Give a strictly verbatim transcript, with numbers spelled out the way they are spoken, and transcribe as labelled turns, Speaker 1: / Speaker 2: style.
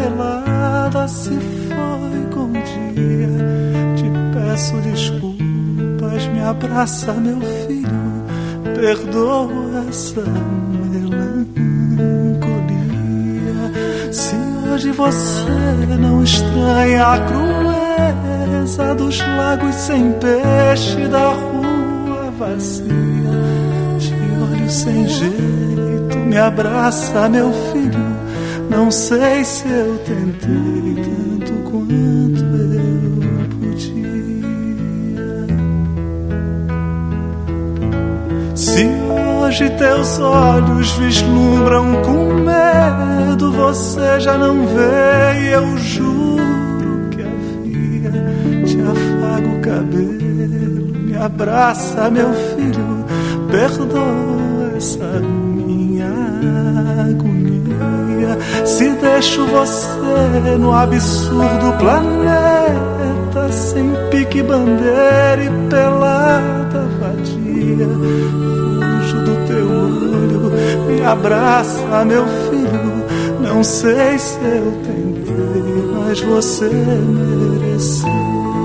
Speaker 1: pelada se foi com o dia. Te peço desculpas, me abraça, meu filho, perdoa essa melancolia. Se hoje você não estranha a crueza dos lagos sem peixe, da rua vazia, te olho sem jeito, me abraça, meu filho. Não sei se eu tentei tanto quanto eu podia. Se hoje teus olhos vislumbram com medo, você já não vê, e eu juro que havia. Te afago o cabelo, me abraça, meu filho, perdoa essa minha agonia. Se deixo você no absurdo planeta, sem pique, bandeira e pelada vadia, fujo do teu olho, me abraça, meu filho. Não sei se eu tentei, mas você mereceu.